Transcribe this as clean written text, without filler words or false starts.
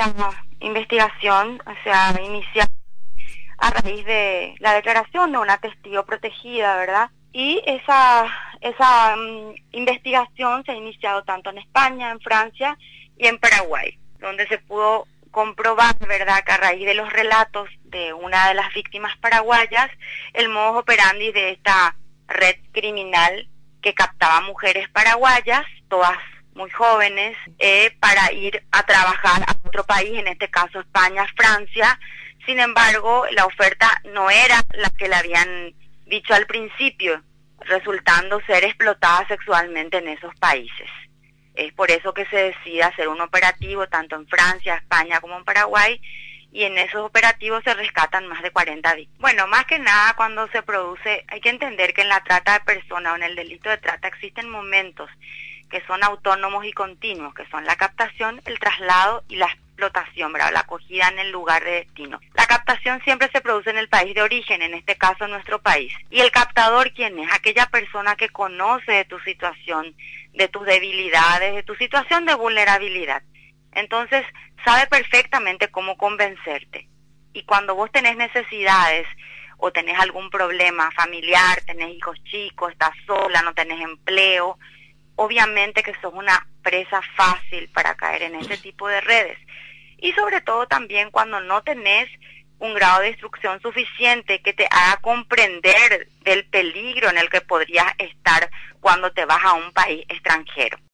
esta investigación se ha iniciado a raíz de la declaración de una testigo protegida, ¿verdad? Y esa investigación se ha iniciado tanto en España, en Francia y en Paraguay, donde se pudo comprobar, ¿verdad?, que a raíz de los relatos de una de las víctimas paraguayas, el modus operandi de esta red criminal que captaba mujeres paraguayas, todas muy jóvenes, para ir a trabajar a otro país, en este caso España, Francia. Sin embargo, la oferta no era la que le habían dicho al principio, resultando ser explotada sexualmente en esos países. Es por eso que se decide hacer un operativo tanto en Francia, España como en Paraguay, y en esos operativos se rescatan más de 40 víctimas. Bueno, más que nada cuando se produce, hay que entender que en la trata de personas o en el delito de trata existen momentos que son autónomos y continuos, que son la captación, el traslado y la explotación, ¿verdad?, la acogida en el lugar de destino. La captación siempre se produce en el país de origen, en este caso nuestro país. ¿Y el captador quién es? Aquella persona que conoce de tu situación, de tus debilidades, de tu situación de vulnerabilidad. Entonces, sabe perfectamente cómo convencerte. Y cuando vos tenés necesidades o tenés algún problema familiar, tenés hijos chicos, estás sola, no tenés empleo, obviamente que sos una presa fácil para caer en ese tipo de redes. Y sobre todo también cuando no tenés un grado de instrucción suficiente que te haga comprender del peligro en el que podrías estar cuando te vas a un país extranjero.